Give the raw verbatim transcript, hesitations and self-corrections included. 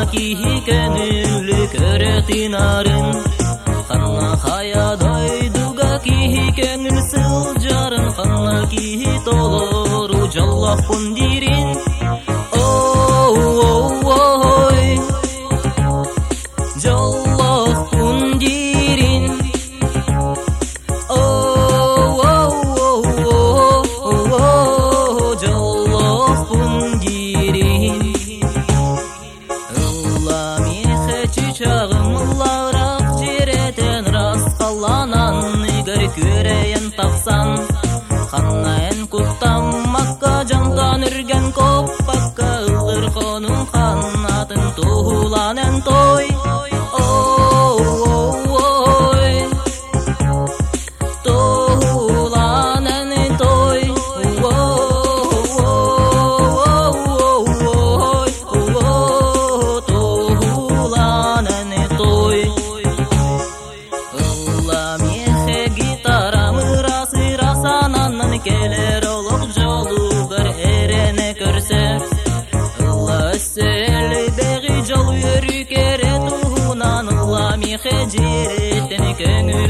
Ханна кихи көңілі көретін арын Ханна хаядай дуга кихи көңіл сыл жарын Ханна кихи толору жаллақ пундирин Оу-оу-ой жаллақ пундирин Оу-оу-оу жаллақ пундирин Чағым лағырақ жеретен рас қаланан Игір көрейін тапсан Ханнайын құттам Макка жантан үрген коп Пакка ұлғыр қонын қанатын Тухуланын той Оу-оу-ой Тухуланын той Келер олық жолу бір әрене көрсе Ұла сөйлі бәғи жол өрі кере тұғынан Ұла меқе жереттен көңі